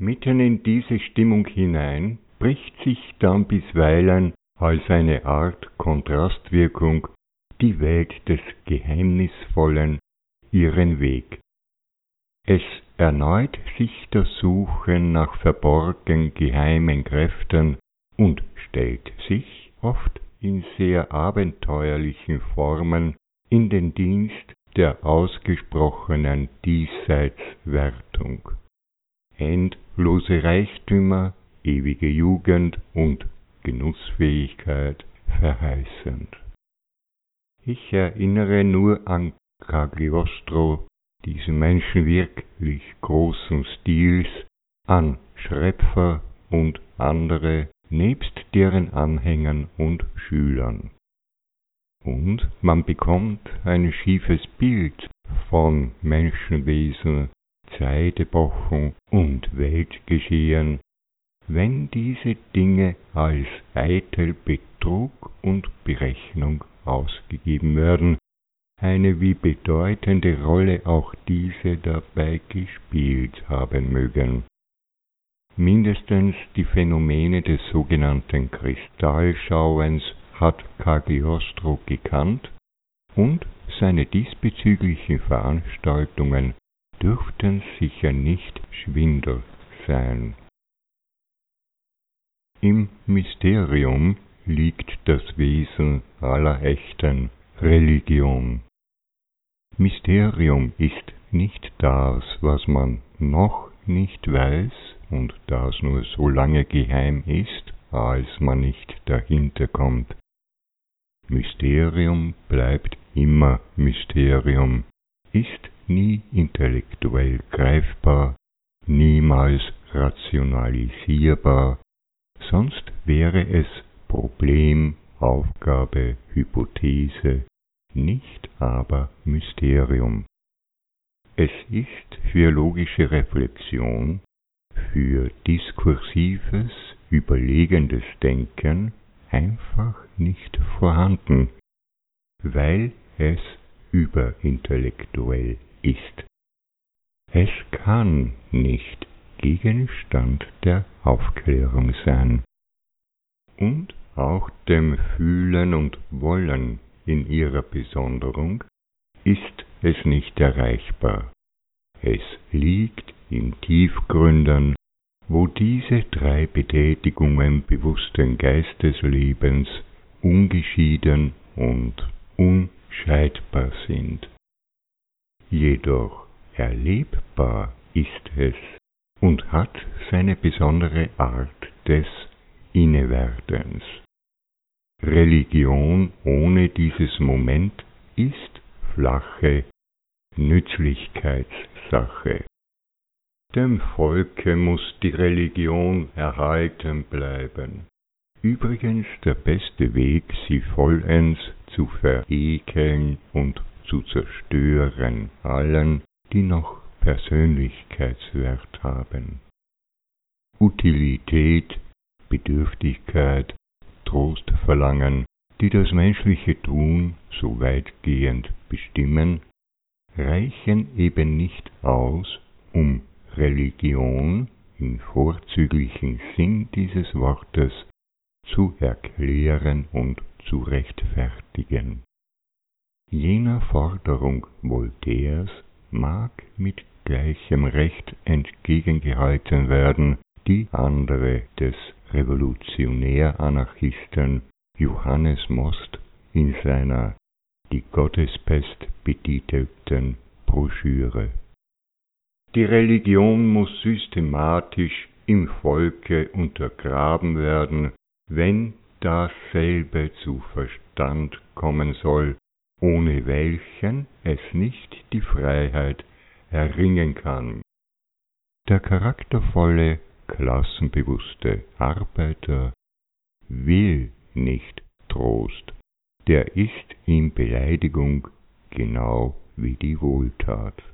Mitten in diese Stimmung hinein bricht sich dann bisweilen als eine Art Kontrastwirkung die Welt des Geheimnisvollen ihren Weg. Es erneut sich das Suchen nach verborgen geheimen Kräften und stellt sich, oft in sehr abenteuerlichen Formen, in den Dienst der ausgesprochenen Diesseitswertung. Endlose Reichtümer, ewige Jugend und Genussfähigkeit verheißend. Ich erinnere nur an Cagliostro, diesen Menschen wirklich großen Stils, an Schrepfer und andere, nebst deren Anhängern und Schülern. Und man bekommt ein schiefes Bild von Menschenwesen, Zeitepochen und Weltgeschehen, wenn diese Dinge als eitel Betrug und Berechnung ausgegeben werden, eine wie bedeutende Rolle auch diese dabei gespielt haben mögen. Mindestens die Phänomene des sogenannten Kristallschauens hat Cagliostro gekannt und seine diesbezüglichen Veranstaltungen dürften sicher nicht Schwindel sein. Im Mysterium liegt das Wesen aller echten Religion. Mysterium ist nicht das, was man noch nicht weiß und das nur so lange geheim ist, als man nicht dahinter kommt. Mysterium bleibt immer Mysterium, ist nie intellektuell greifbar, niemals rationalisierbar, sonst wäre es Problem, Aufgabe, Hypothese, nicht aber Mysterium. Es ist für logische Reflexion, für diskursives, überlegendes Denken einfach nicht vorhanden, weil es überintellektuell ist. Es kann nicht Gegenstand der Aufklärung sein. Und auch dem Fühlen und Wollen in ihrer Besonderung ist es nicht erreichbar. Es liegt in Tiefgründen, wo diese drei Betätigungen bewussten Geisteslebens ungeschieden und unscheidbar sind. Jedoch erlebbar ist es und hat seine besondere Art des Innewerdens. Religion ohne dieses Moment ist flache Nützlichkeitssache. Dem Volke muss die Religion erhalten bleiben. Übrigens der beste Weg, sie vollends zu verekeln und zu zerstören, allen, die noch Persönlichkeitswert haben. Utilität, Bedürftigkeit, Trostverlangen, die das menschliche Tun so weitgehend bestimmen, reichen eben nicht aus, um Religion im vorzüglichen Sinn dieses Wortes zu erklären und zu rechtfertigen. Jener Forderung Voltaires mag mit gleichem Recht entgegengehalten werden, die andere des Revolutionär-Anarchisten Johannes Most in seiner Die Gottespest betitelten Broschüre. Die Religion muss systematisch im Volke untergraben werden, wenn dasselbe zu Verstand kommen soll, ohne welchen es nicht die Freiheit erringen kann. Der charaktervolle, klassenbewusste Arbeiter will nicht Trost, der ist ihm Beleidigung genau wie die Wohltat.